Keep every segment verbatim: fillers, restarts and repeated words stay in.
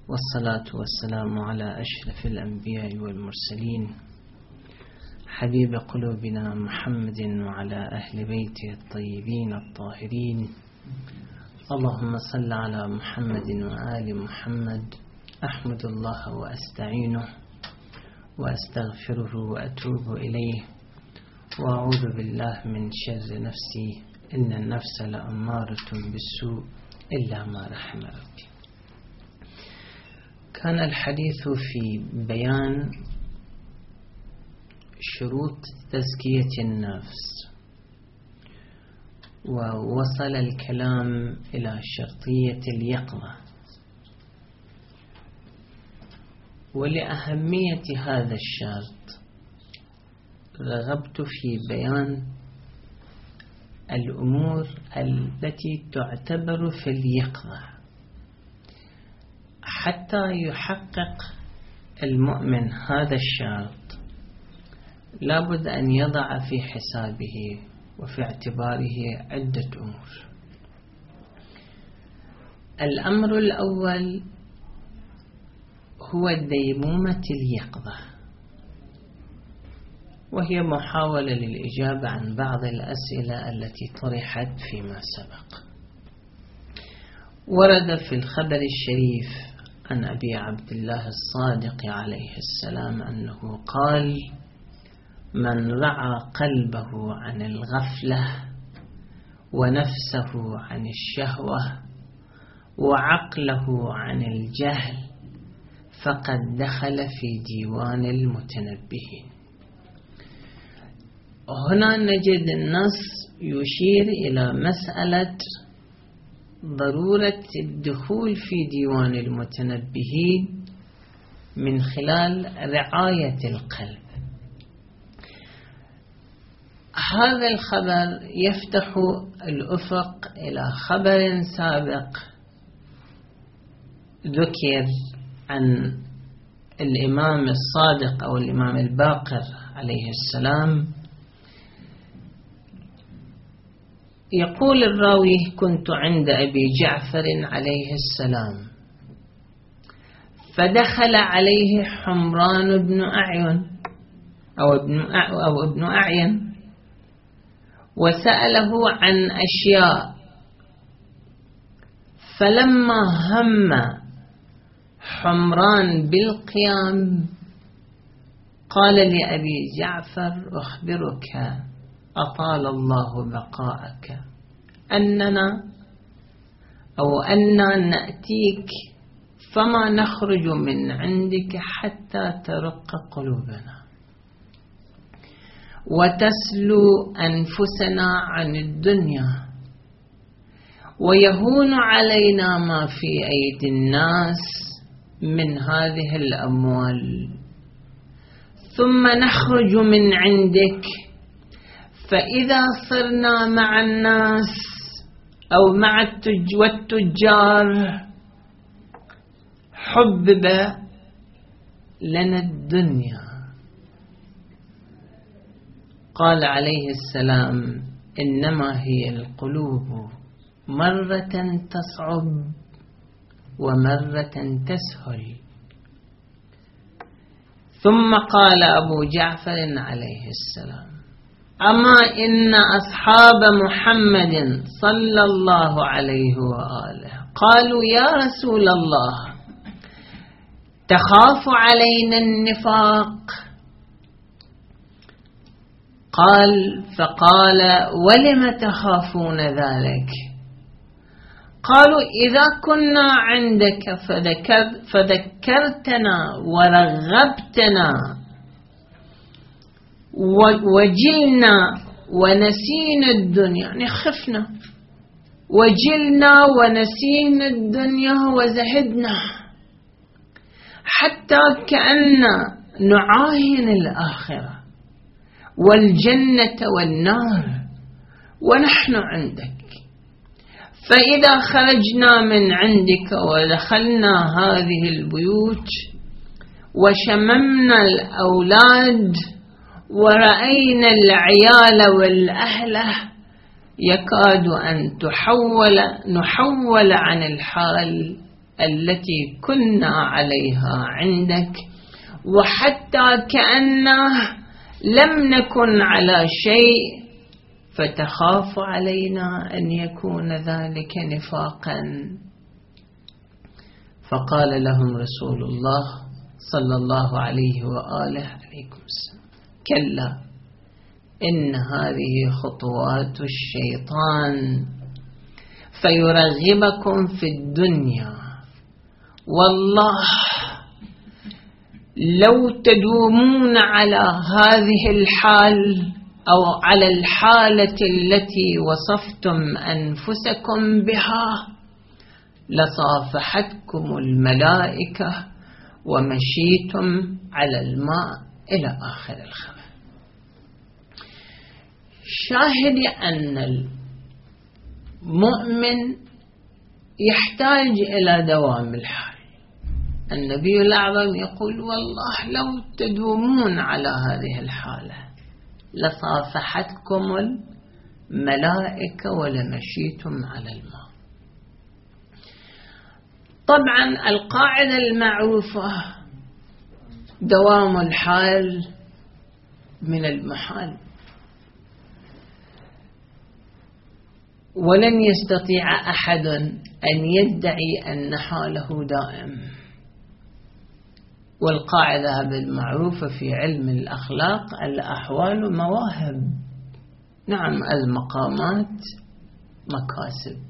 والصلاة والسلام على أشرف الأنبياء والمرسلين حبيب قلوبنا محمد وعلى أهل بيته الطيبين الطاهرين. اللهم صل على محمد وآل محمد. أحمد الله وأستعينه وأستغفره وأتوب إليه وأعوذ بالله من شر نفسي إن النفس لأمارة بالسوء إلا ما رحم ربي. كان الحديث في بيان شروط تزكية النفس، ووصل الكلام إلى شرطية اليقظة، ولأهمية هذا الشرط رغبت في بيان الأمور التي تعتبر في اليقظة حتى يحقق المؤمن هذا الشرط. لابد أن يضع في حسابه وفي اعتباره عدة أمور. الأمر الأول هو ديمومة اليقظة، وهي محاولة للإجابة عن بعض الأسئلة التي طرحت فيما سبق. ورد في الخبر الشريف عن أبي عبد الله الصادق عليه السلام أنه قال: من رعى قلبه عن الغفلة ونفسه عن الشهوة وعقله عن الجهل فقد دخل في ديوان المتنبهين. هنا نجد النص يشير إلى مسألة ضرورة الدخول في ديوان المتنبهين من خلال رعاية القلب. هذا الخبر يفتح الأفق إلى خبر سابق ذكر عن الإمام الصادق أو الإمام الباقر عليه السلام. يقول الراوي: كنت عند أبي جعفر عليه السلام فدخل عليه حمران بن أعين أو ابن أو ابن أعين وسأله عن أشياء، فلما هم حمران بالقيام قال لأبي جعفر: أخبرك أطال الله بقاءك أننا أو أننا نأتيك فما نخرج من عندك حتى ترق قلوبنا وتسلو أنفسنا عن الدنيا ويهون علينا ما في أيدي الناس من هذه الأموال، ثم نخرج من عندك فإذا صرنا مع الناس أو مع التجار حبب لنا الدنيا. قال عليه السلام: إنما هي القلوب مرة تصعب ومرة تسهل. ثم قال أبو جعفر عليه السلام: أما إن أصحاب محمد صلى الله عليه وآله قالوا: يا رسول الله تخاف علينا النفاق؟ قال فقال: ولم تخافون ذلك؟ قالوا: إذا كنا عندك فذكر فذكرتنا ورغبتنا وجلنا ونسينا الدنيا، يعني خفنا وجلنا ونسينا الدنيا وزهدنا حتى كأن نعاين الآخرة والجنة والنار ونحن عندك. فإذا خرجنا من عندك ودخلنا هذه البيوت وشممنا الأولاد ورأينا العيال والأهل يكاد أن تحول نحول عن الحال التي كنا عليها عندك، وحتى كأنه لم نكن على شيء فتخاف علينا أن يكون ذلك نفاقا. فقال لهم رسول الله صلى الله عليه وآله عليكم السلام: كلا، إن هذه خطوات الشيطان فيرغبكم في الدنيا، والله لو تدومون على هذه الحال أو على الحالة التي وصفتم أنفسكم بها لصافحتكم الملائكة ومشيتم على الماء إلى آخر الخبر. شاهد أن المؤمن يحتاج إلى دوام الحال. النبي الأعظم يقول: والله لو تدومون على هذه الحالة لصافحتكم الملائكة ولمشيتم على الماء. طبعا القاعدة المعروفة دوام الحال من المحال، ولن يستطيع أحد أن يدعي أن حاله دائم. والقاعدة بالمعروفة في علم الأخلاق: الأحوال مواهب. نعم، المقامات مكاسب.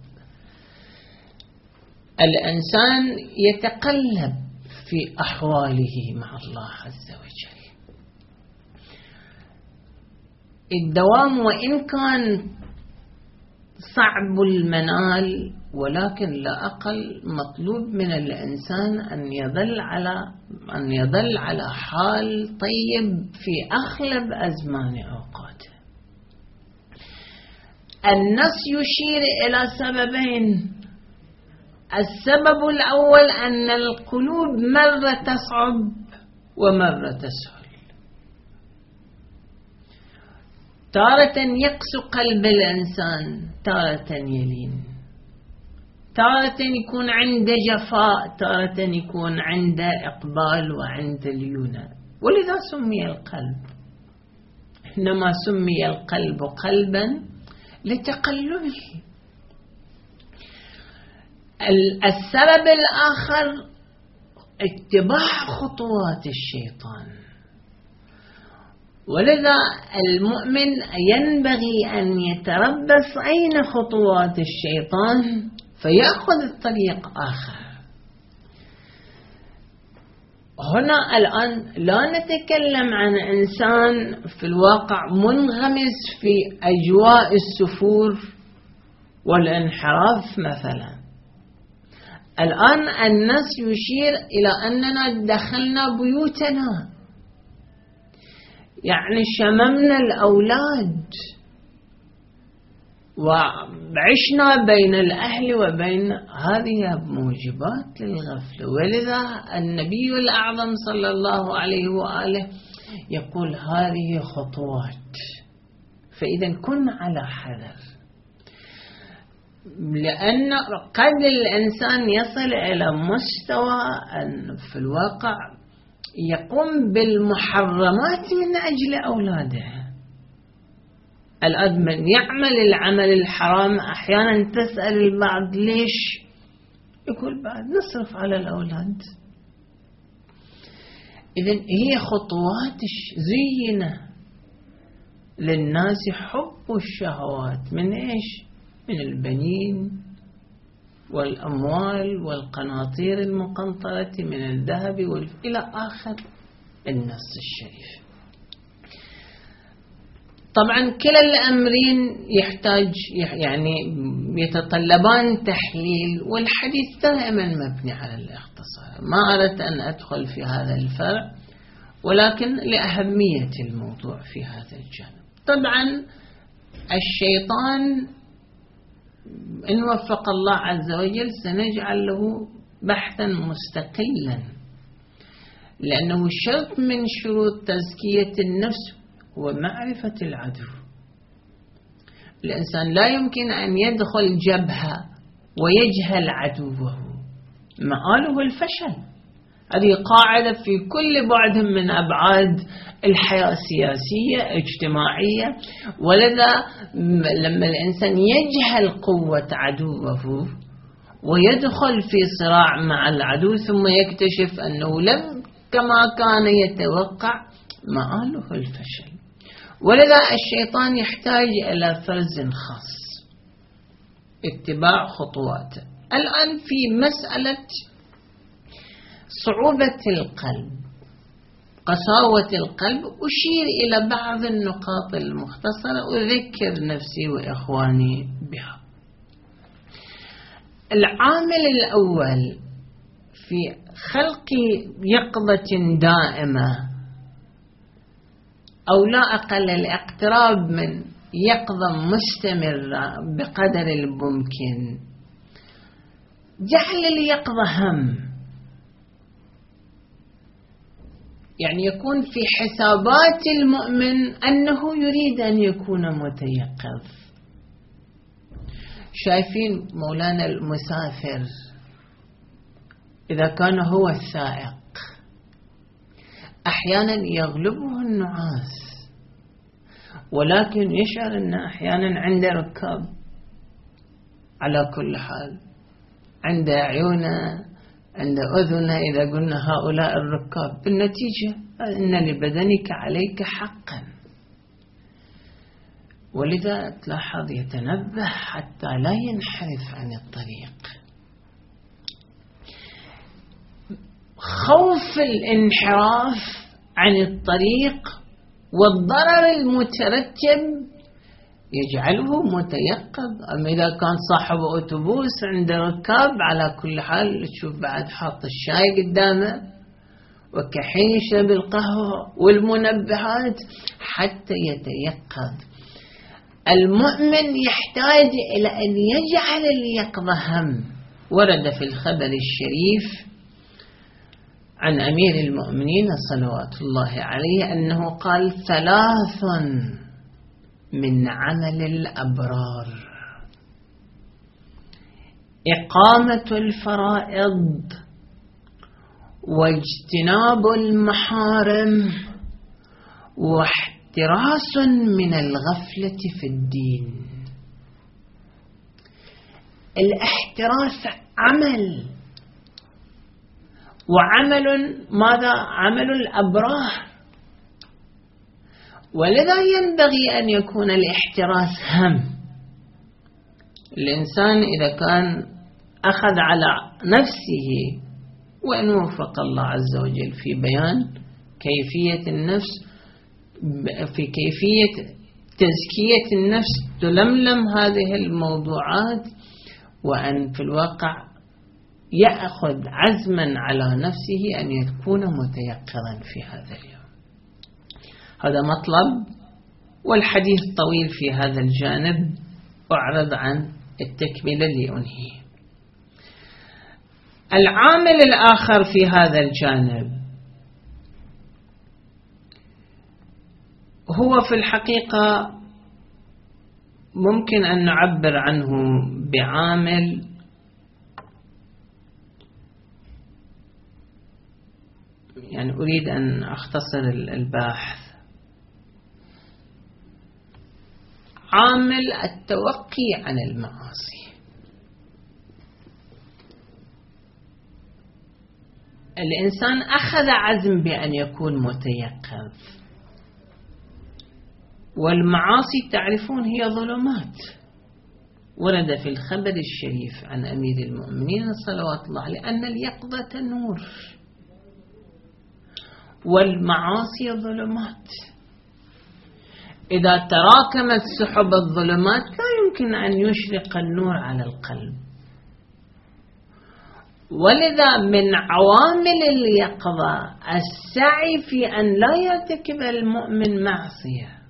الإنسان يتقلب في أحواله مع الله عز وجل. الدوام وإن كان صعب المنال، ولكن لا أقل مطلوب من الإنسان أن يظل على أن يظل على حال طيب في أغلب أزمان أوقاته. النص يشير إلى سببين: السبب الأول أن القلوب مرة تصعب ومرة تسهل. تارة يقسو قلب الإنسان، تارة يلين، تارة يكون عنده جفاء، تارة يكون عنده إقبال وعنده ليونة. ولذا سمي القلب، إنما سمي القلب قلبا لتقلبه. السبب الآخر اتباع خطوات الشيطان. ولذا المؤمن ينبغي أن يتربص أين خطوات الشيطان فيأخذ الطريق آخر. هنا الآن لا نتكلم عن إنسان في الواقع منغمس في أجواء السفور والانحراف مثلا. الآن النص يشير إلى أننا دخلنا بيوتنا، يعني شممنا الأولاد وعشنا بين الأهل وبين هذه موجبات للغفلة. ولذا النبي الأعظم صلى الله عليه وآله يقول: هذه خطوات. فإذا كن على حذر، لأن قد الإنسان يصل إلى مستوى أن في الواقع يقوم بالمحرمات من أجل أولاده. الأب من يعمل العمل الحرام أحيانا تسأل البعض: ليش؟ يقول: بعد نصرف على الأولاد. إذن هي خطوات زينة للناس حب الشهوات من إيش؟ من البنين والأموال والقناطير المقنطرة من الذهب والف... إلى آخر النص الشريف. طبعا كلا الأمرين يحتاج يعني يتطلبان تحليل، والحديث دائما مبني على الاختصار. ما أردت أن أدخل في هذا الفرع، ولكن لأهمية الموضوع في هذا الجانب. طبعا الشيطان إن وفق الله عز وجل سنجعل له بحثا مستقلا، لأنه شرط من شروط تزكية النفس هو معرفة العدو. الإنسان لا يمكن أن يدخل جبهة ويجهل عدوه، مآله الفشل. هذه قاعدة في كل بعد من أبعاد الحياة السياسية اجتماعية. ولذا لما الإنسان يجهل قوة عدوه ويدخل في صراع مع العدو ثم يكتشف أنه لم كما كان يتوقع، مآله الفشل. ولذا الشيطان يحتاج إلى فرز خاص، اتباع خطواته. الآن في مسألة صعوبة القلب، قساوة القلب، أشير إلى بعض النقاط المختصرة أذكر نفسي وإخواني بها. العامل الأول في خلق يقظة دائمة، أو لا أقل الاقتراب من يقظة مستمرة بقدر الممكن، جعل اليقظة هم. يعني يكون في حسابات المؤمن أنه يريد أن يكون متيقظ. شايفين مولانا المسافر إذا كان هو السائق أحيانا يغلبه النعاس، ولكن يشعر أن أحيانا عنده ركاب. على كل حال عنده عيونه، عند أذنه، إذا قلنا هؤلاء الركاب، بالنتيجة إن لبدنك عليك حقا. ولذا تلاحظ يتنبه حتى لا ينحرف عن الطريق. خوف الانحراف عن الطريق والضرر المترتب يجعله متيقظ. أما إذا كان صاحب أوتوبوس عنده ركاب، على كل حال تشوف بعد حاط الشاي قدامه وكحين يشرب القهوة والمنبهات حتى يتيقظ. المؤمن يحتاج إلى أن يجعل اليقظة هم. ورد في الخبر الشريف عن أمير المؤمنين صلوات الله عليه أنه قال: ثلاث من عمل الأبرار: إقامة الفرائض، واجتناب المحارم، واحتراس من الغفلة في الدين. الاحتراس عمل، وعمل ماذا؟ عمل الأبرار. ولذا ينبغي أن يكون الاحتراس هم. الإنسان إذا كان أخذ على نفسه، وإن وفق الله عز وجل في بيان كيفية النفس، في كيفية تزكية النفس، تلملم هذه الموضوعات، وأن في الواقع يأخذ عزما على نفسه أن يكون متيقظا في هذا اليوم. هذا مطلب، والحديث طويل في هذا الجانب، أعرض عن التكملة لأنهي. العامل الآخر في هذا الجانب هو في الحقيقة ممكن أن نعبر عنه بعامل يعني أريد أن أختصر الباحث، عامل التوقي عن المعاصي. الإنسان أخذ عزم بأن يكون متيقظ، والمعاصي تعرفون هي ظلمات. ورد في الخبر الشريف عن أمير المؤمنين صلوات الله عليه أن اليقظة نور والمعاصي ظلمات. إذا تراكمت سحب الظلمات لا يمكن أن يشرق النور على القلب. ولذا من عوامل اليقظة السعي في أن لا يرتكب المؤمن معصية،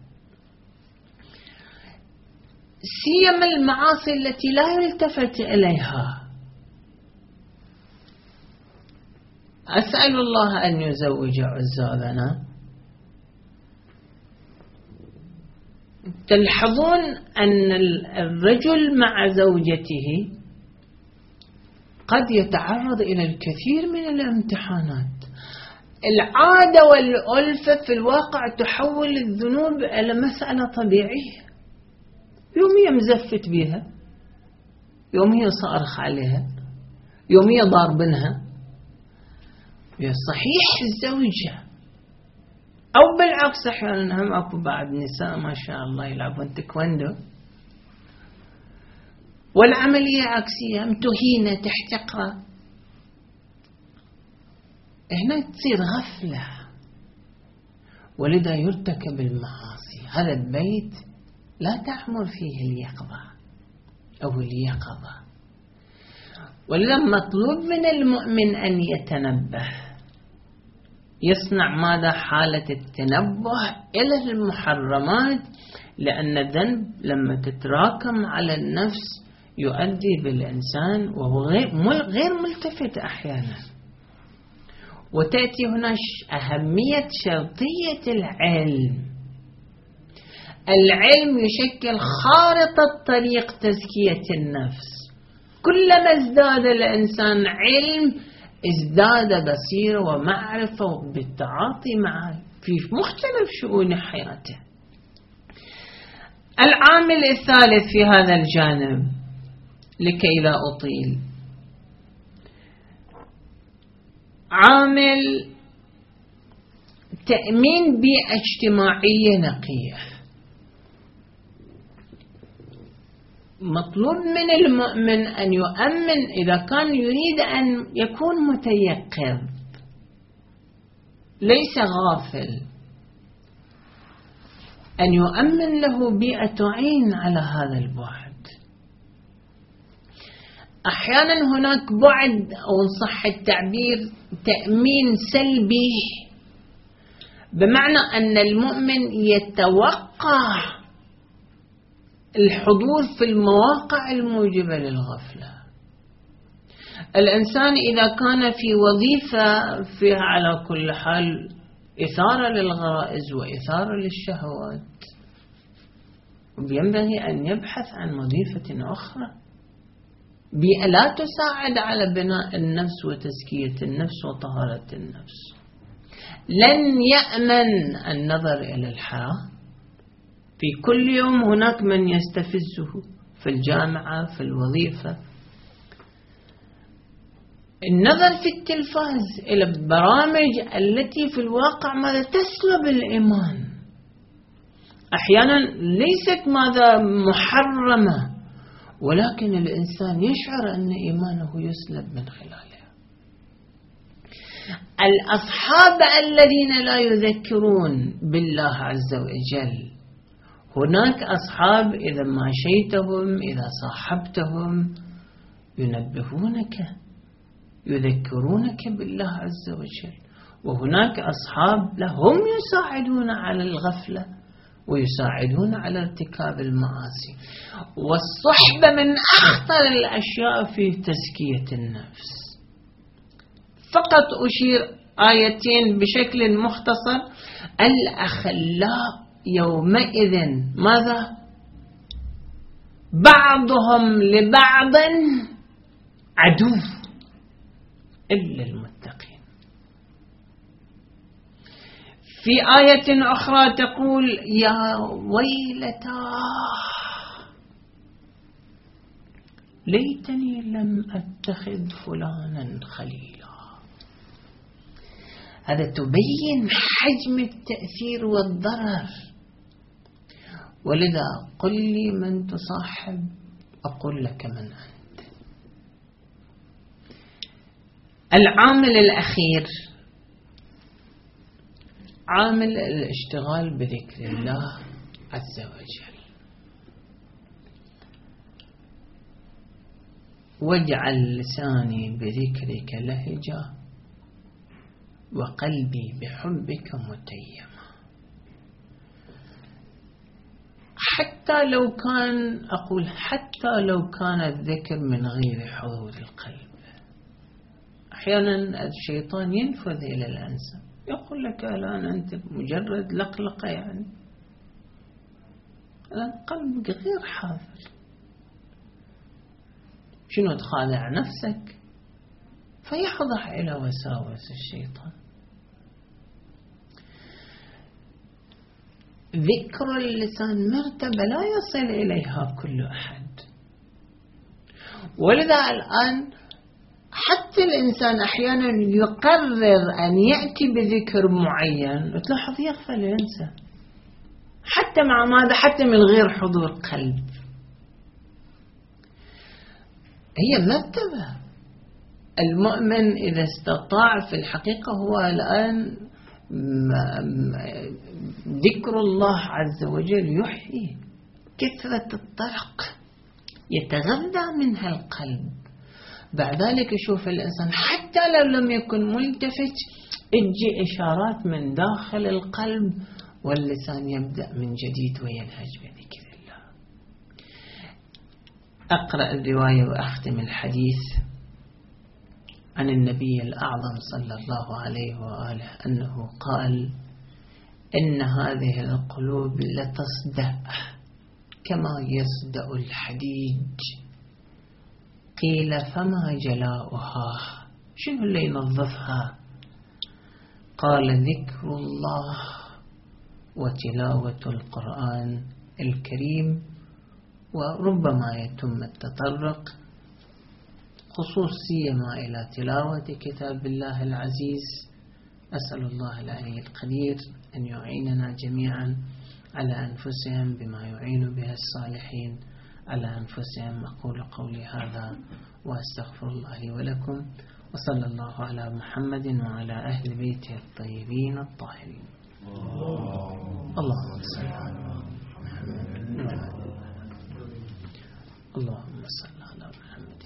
سيما المعاصي التي لا يلتفت إليها. أسأل الله أن يزوج عزالنا. تلحظون أن الرجل مع زوجته قد يتعرض إلى الكثير من الامتحانات. العادة والألفة في الواقع تحول الذنوب إلى مسألة طبيعية، يوميا مزفت بها، يوميا صارخ عليها، يوميا ضاربنها. صحيح الزوجة أو بالعكس أحيانا هم أكو بعض نساء ما شاء الله يلعبون تايكوندو والعملية عكسية، متهينة تحتقرة، هنا تصير غفلة، ولذا يرتكب المعاصي. هذا البيت لا تعمر فيه اليقظة أو اليقظة، ولذا مطلوب من المؤمن أن يتنبه، يصنع ماذا؟ حالة التنبه إلى المحرمات، لأن الذنب لما تتراكم على النفس يؤدي بالإنسان وهو غير ملتفت أحيانا. وتأتي هنا أهمية شرطية العلم. العلم يشكل خارطة طريق تزكية النفس. كلما ازداد الإنسان علم ازداد بصيرة ومعرفة بالتعاطي معه في مختلف شؤون حياته. العامل الثالث في هذا الجانب لكي لا أطيل، عامل تأمين بيئة اجتماعية نقية. مطلوب من المؤمن أن يؤمن إذا كان يريد أن يكون متيقظ ليس غافل، أن يؤمن له بيئة تعين على هذا البعد. أحيانا هناك بعد أو صح التعبير تأمين سلبي، بمعنى أن المؤمن يتوقع الحضور في المواقع الموجبة للغفلة. الإنسان إذا كان في وظيفة فيها على كل حال إثارة للغرائز وإثارة للشهوات، ينبغي أن يبحث عن وظيفة أخرى، بيئة لا تساعد على بناء النفس وتزكية النفس وطهارة النفس. لن يأمن النظر إلى الحياة، في كل يوم هناك من يستفزه في الجامعة، في الوظيفة. النظر في التلفاز إلى البرامج التي في الواقع ماذا تسلب الإيمان، أحيانا ليست ماذا محرمة، ولكن الإنسان يشعر أن إيمانه يسلب من خلالها. الأصحاب الذين لا يذكرون بالله عز وجل، هناك أصحاب إذا ماشيتهم إذا صاحبتهم ينبهونك يذكرونك بالله عز وجل، وهناك أصحاب لهم يساعدون على الغفلة ويساعدون على ارتكاب المعاصي. والصحبة من أخطر الأشياء في تزكية النفس. فقط أشير آيتين بشكل مختصر. الأخلاء يومئذ ماذا؟ بعضهم لبعض عدو إلا المتقين. في آية أخرى تقول يا ويلتا ليتني لم أتخذ فلانا خليلا. هذا تبين حجم التأثير والضرر. ولذا قل لي من تصاحب أقول لك من أنت. العامل الأخير عامل الاشتغال بذكر الله عز وجل. واجعل لساني بذكرك لهجا وقلبي بحبك متيما. حتى لو كان أقول حتى لو كان الذكر من غير حضور القلب. أحيانا الشيطان ينفذ إلى الإنسان يقول لك الآن أنت مجرد لقلقة، يعني الآن قلبك غير حاضر. شنو تخادع نفسك؟ فيخضع إلى وساوس الشيطان. ذكر اللسان مرتبة لا يصل إليها كل أحد، ولذا الآن حتى الإنسان أحيانا يقرر أن يأتي بذكر معين وتلاحظ يغفل ينسى، حتى مع ماذا؟ حتى من غير حضور قلب. هي مرتبة. المؤمن إذا استطاع في الحقيقة هو الآن ذكر الله عز وجل يحيي، كثرة الطرق يتغذى منها القلب. بعد ذلك يشوف الإنسان حتى لو لم يكن ملتفت تجي إشارات من داخل القلب واللسان يبدأ من جديد وينهج بذكر الله. أقرأ الرواية وأختم الحديث عن النبي الأعظم صلى الله عليه وآله أنه قال: إن هذه القلوب لتصدأ كما يصدأ الحديد. قيل: فما جلاؤها؟ شنو اللي ينظفها؟ قال: ذكر الله وتلاوة القرآن الكريم، وربما يتم التطرق خصوصية ما إلى تلاوة كتاب الله العزيز. أسأل الله العلي القدير أن يعيننا جميعا على أنفسهم بما يعين به الصالحين على أنفسهم. أقول قولي هذا وأستغفر الله لي ولكم، وصلى الله على محمد وعلى أهل بيته الطيبين الطاهرين. اللهم صل على محمد. اللهم صل على محمد.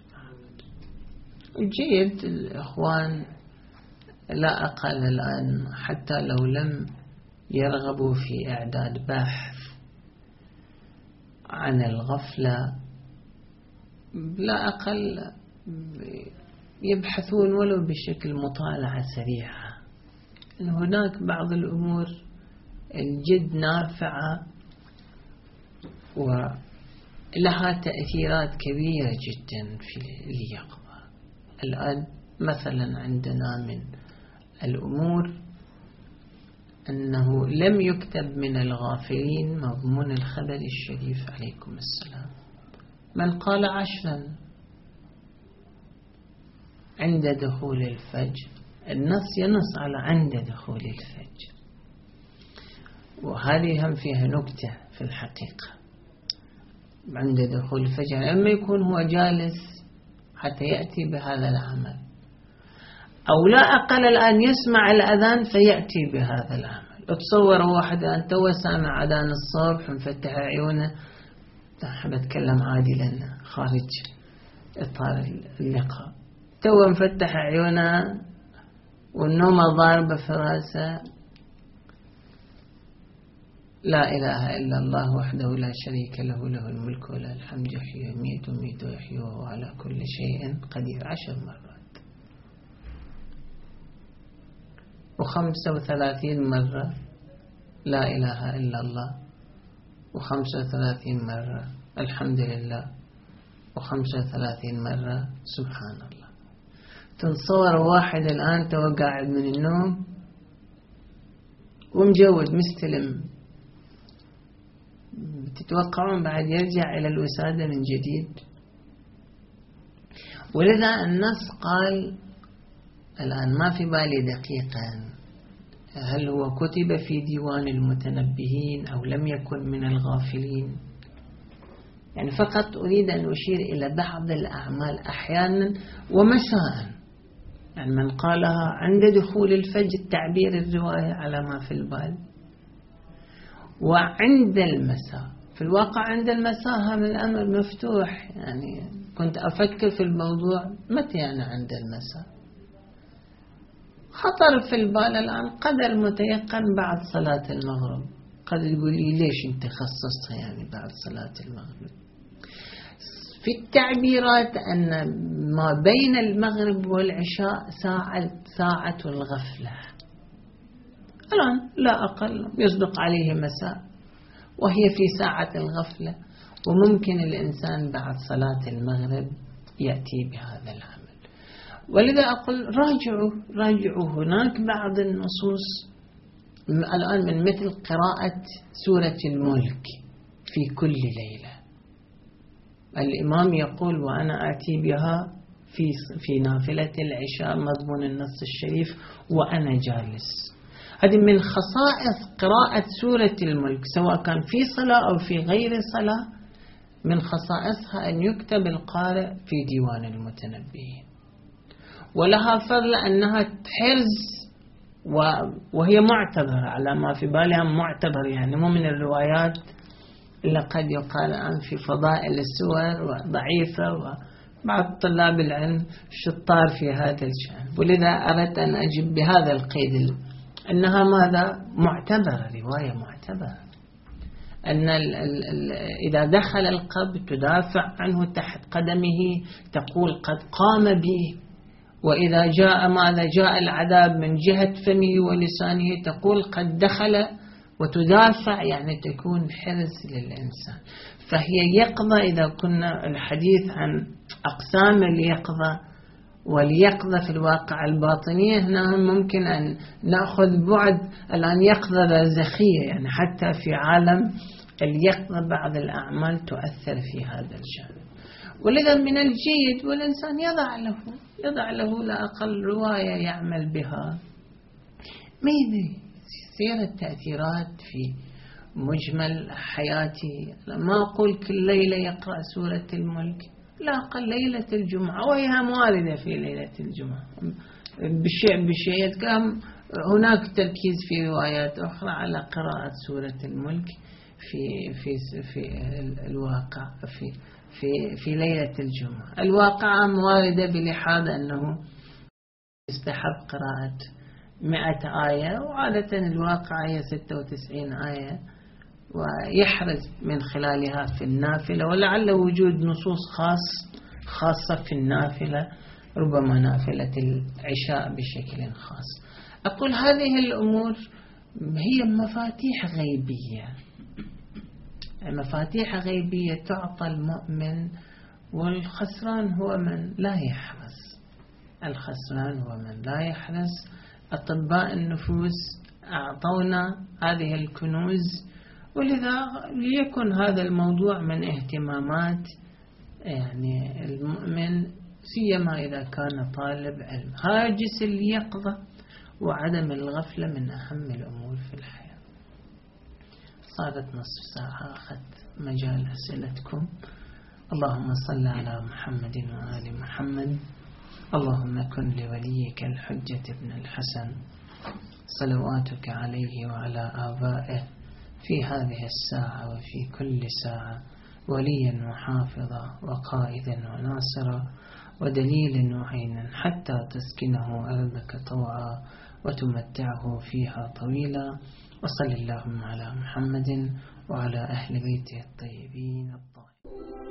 الجيد الإخوان لا أقل الآن حتى لو لم يرغبوا في إعداد بحث عن الغفلة، لا أقل يبحثون ولو بشكل مطالعة سريعة. إن هناك بعض الأمور الجد نافعة ولها تأثيرات كبيرة جدا في اليقظة. الآن مثلا عندنا من الأمور أنه لم يكتب من الغافلين مضمون الخبر الشريف عليكم السلام. من قال عشرا عند دخول الفجر، النص ينص على عند دخول الفجر، وهذه هم فيها نكتة في الحقيقة. عند دخول الفجر أما يكون هو جالس حتى يأتي بهذا العمل، أو لا أقل الآن يسمع الأذان فيأتي بهذا العمل. اتصور واحد أن تو سامع أذان الصبح مفتح عيونه، أحب أتكلم عادي لأنه خارج إطار اللقاء، تو مفتح عيونه والنوم ضاربة في رأسه، لا إله إلا الله وحده لا شريك له له الملك وله الحمد يحيي ويميت ويميت ويحيي وهو على كل شيء قدير عشر مرات، وخمسة وثلاثين مرة لا إله إلا الله، وخمسة وثلاثين مرة الحمد لله، وخمسة وثلاثين مرة سبحان الله. تنصور واحد الآن تو قاعد من النوم ومجود مستلم، تتوقعون بعد يرجع إلى الوسادة من جديد؟ ولذا النص قال الآن ما في بالي دقيقا هل هو كتب في ديوان المتنبهين أو لم يكن من الغافلين، يعني فقط أريد أن أشير إلى بعض الأعمال أحيانا ومساء، يعني من قالها عند دخول الفجر تعبير الرواية على ما في البال، وعند المساء. في الواقع عند المساء هذا الأمر مفتوح، يعني كنت أفكر في الموضوع متى أنا عند المساء، خطر في البال الآن قدر متيقن بعد صلاة المغرب. قد يقول لي ليش انت خصصتها يعني بعد صلاة المغرب؟ في التعبيرات أن ما بين المغرب والعشاء ساعة ساعة الغفلة، الآن لا أقل يصدق عليه مساء وهي في ساعة الغفلة، وممكن الإنسان بعد صلاة المغرب يأتي بهذا العمل. ولذا أقول راجعوا راجعوا هناك بعض النصوص الآن من مثل قراءة سورة الملك في كل ليلة. الإمام يقول وأنا آتي بها في في نافلة العشاء مضمون النص الشريف وأنا جالس. هذه من خصائص قراءة سورة الملك سواء كان في صلاة أو في غير صلاة، من خصائصها أن يكتب القارئ في ديوان المتنبئين، ولها فضل أنها حرز وهي معتبرة على ما في بالها معتبر، يعني مو من الروايات اللي قد يقال الآن في فضائل السور وضعيفة، وبعض طلاب العلم شطار في هذا الشأن. ولذا أردت أن أجب بهذا القيد أنها ماذا معتبرة، رواية معتبرة، أن ال ال ال إذا دخل القبر تدافع عنه تحت قدمه، تقول قد قام به، وإذا جاء ماذا جاء العذاب من جهة فمه ولسانه تقول قد دخل، وتدافع يعني تكون حرز للإنسان. فهي يقظة. إذا كنا الحديث عن أقسام اليقظة واليقظة في الواقع الباطنية، هنا ممكن أن نأخذ بعد الآن يقظة برزخية، يعني حتى في عالم اليقظة بعض الأعمال تؤثر في هذا الجانب. ولذا من الجيد والإنسان يضع له يضع له لا أقل رواية يعمل بها، ما يدري يصير التأثيرات في مجمل حياتي. ما أقول كل ليلة يقرأ سورة الملك، لا أقل ليلة الجمعة، وهي واردة في ليلة الجمعة بشيء بشيء. كم هناك تركيز في روايات أخرى على قراءة سورة الملك في في في الواقع في في في ليلة الجمعة. الواقع واردة بلحاظ أنه يستحب قراءة مئة آية، وعادة الواقع هي ستة وتسعين آية، ويحرز من خلالها في النافلة، ولعل وجود نصوص خاص خاصة في النافلة، ربما نافلة العشاء بشكل خاص. أقول هذه الأمور هي مفاتيح غيبية، مفاتيح غيبية تعطى المؤمن، والخسران هو من لا يحرص. الخسران هو من لا يحرص. أطباء النفوس أعطونا هذه الكنوز، ولذا ليكن هذا الموضوع من اهتمامات يعني المؤمن، سيما إذا كان طالب علم. هاجس اليقظة وعدم الغفلة من أهم الأمور في الحياة. صارت نصف ساعة، أخذت مجال أسئلتكم. اللهم صل على محمد وآل محمد. اللهم كن لوليك الحجة ابن الحسن صلواتك عليه وعلى آبائه في هذه الساعة وفي كل ساعة وليا وحافظا وقائدا وناصرا ودليلا وعينا، حتى تسكنه أرضك طوعا وتمتعه فيها طويلا. وصل اللهم على محمد وعلى أهل بيته الطيبين الطاهرين.